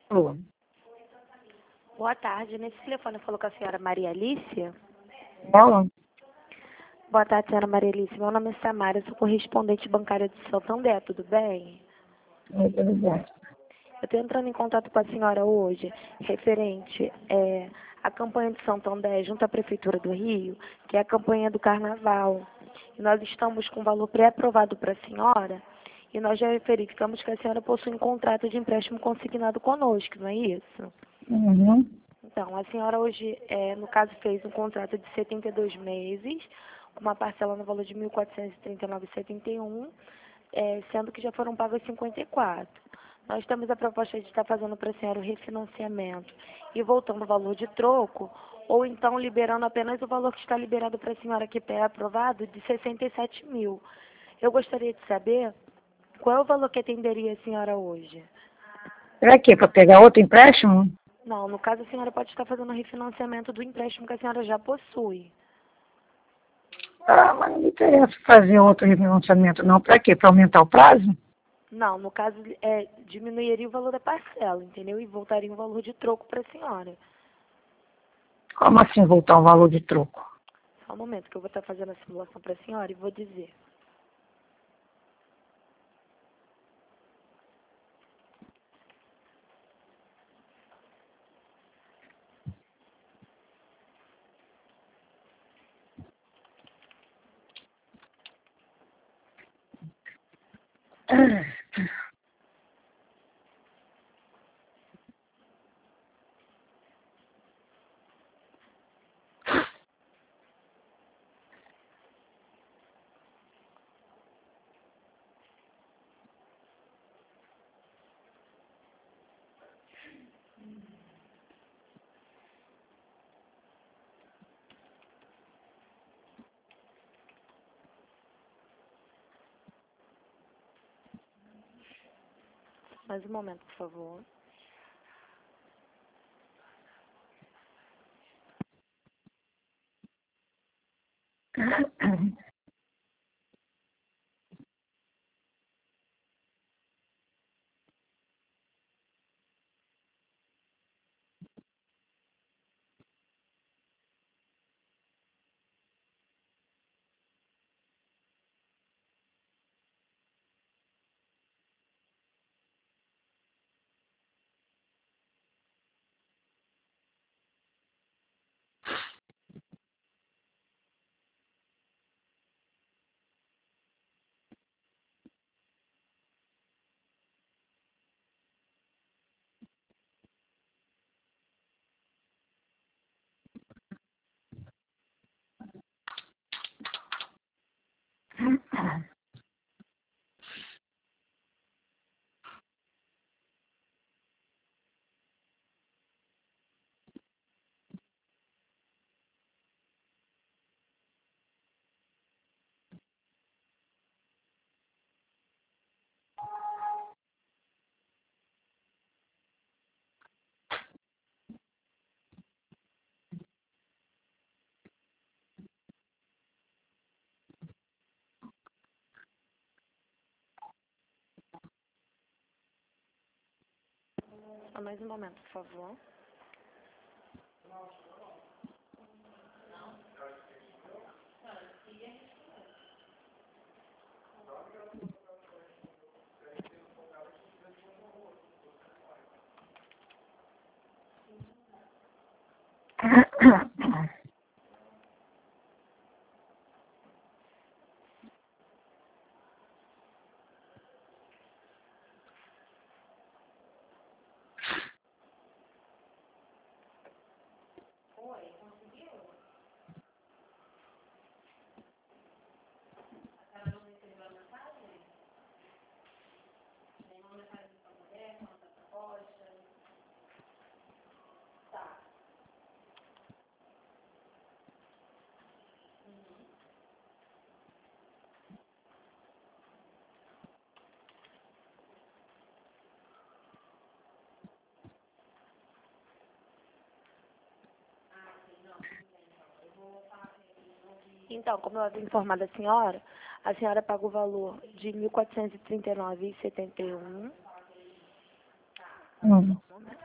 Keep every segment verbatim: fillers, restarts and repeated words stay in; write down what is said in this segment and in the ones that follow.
Alô? Boa tarde. Nesse telefone falou com a senhora Maria Alice? Ela? Boa tarde, senhora Maria Alice. Meu nome é Samara, sou correspondente bancária de Santander, tudo bem? É, tudo bem. Eu estou entrando em contato com a senhora hoje, referente é, à campanha de Santander junto à Prefeitura do Rio, que é a campanha do Carnaval. E nós estamos com valor pré-aprovado para a senhora, e nós já verificamos que a senhora possui um contrato de empréstimo consignado conosco, não é isso? Uhum. Então, a senhora hoje, é, no caso, fez um contrato de setenta e dois meses, com uma parcela no valor de mil quatrocentos e trinta e nove vírgula setenta e um, é, sendo que já foram pagas cinquenta e quatro. Nós temos a proposta de estar fazendo para a senhora o refinanciamento e voltando o valor de troco, ou então liberando apenas o valor que está liberado para a senhora que é aprovado, de sessenta e sete mil. Eu gostaria de saber qual é o valor que atenderia a senhora hoje. Pra quê? Pra pegar outro empréstimo? Não, no caso a senhora pode estar fazendo o refinanciamento do empréstimo que a senhora já possui. Ah, mas não me interessa fazer outro refinanciamento, não. Pra quê? Pra aumentar o prazo? Não, no caso é, diminuiria o valor da parcela, entendeu? E voltaria o valor de troco para a senhora. Como assim voltar o valor de troco? Só um momento que eu vou estar fazendo a simulação para a senhora e vou dizer. Mais um momento, por favor. Só mais um momento, por favor. Então, como eu havia informado a senhora, a senhora paga o valor de mil quatrocentos e trinta e nove vírgula setenta e um. Hum.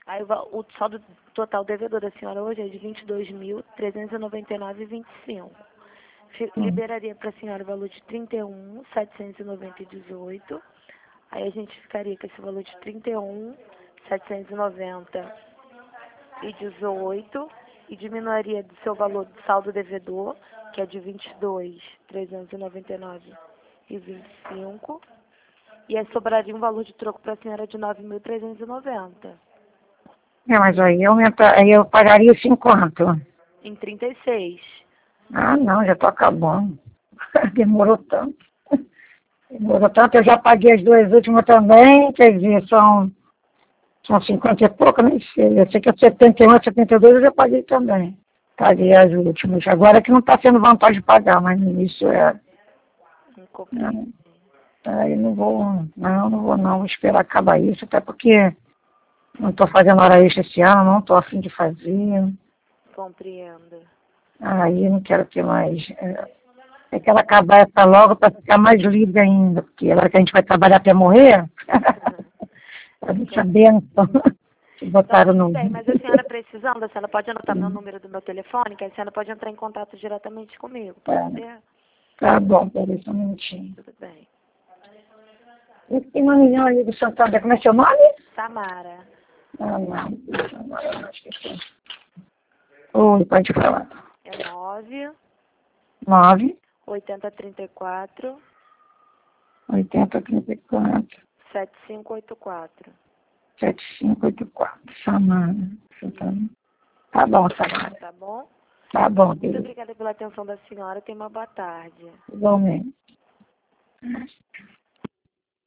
Aí o, val- o saldo total devedor da senhora hoje é de vinte e dois mil, trezentos e noventa e nove vírgula vinte e cinco. Fi- Hum. Liberaria para a senhora o valor de trinta e um mil, setecentos e noventa e dezoito. Aí a gente ficaria com esse valor de trinta e um mil, setecentos e noventa e dezoito e diminuiria do seu valor de saldo devedor, que é de vinte e dois mil, trezentos e noventa e nove e vinte e cinco. E aí sobraria um valor de troco para a senhora de nove mil trezentos e noventa. É, mas aí, aumenta, aí eu pagaria isso em quanto? Em trinta e seis. Ah, não, já tô acabando. Demorou tanto. Demorou tanto, eu já paguei as duas últimas também, quer dizer, são, são cinquenta e pouco, nem sei. Eu sei que é setenta e um, setenta e dois eu já paguei também. Paguei as últimas. Agora é que não está sendo vantagem de pagar, mas no início é. Não compreendo. Aí não vou, não, não vou não, vou esperar acabar isso, até porque não estou fazendo hora extra esse ano, não estou a fim de fazer. Compreendo. Aí não quero ter mais. É, é que ela acabar essa logo para ficar mais livre ainda, porque agora que a gente vai trabalhar até morrer, a gente é bênção. Que botaram Então, no. bem, mas a senhora precisando, a senhora pode anotar meu número do meu telefone, que a senhora pode entrar em contato diretamente comigo, Tá, pode ser? tá bom, peraí só um minutinho. Tudo bem. Esse nomezinho aí do Santander, como é seu nome? Samara, Ah, não, deixa eu não, eu esqueci. Oi, pode falar. é nove Nove, oitenta trinta e quatro oitenta, trinta e quatro, sete cinco oito quatro. sete cinco oito quatro. Samara. Santana. Tá bom, Samara. Tá bom? Tá bom, Muito querido. obrigada pela atenção da senhora. Tenha uma boa tarde. Igualmente.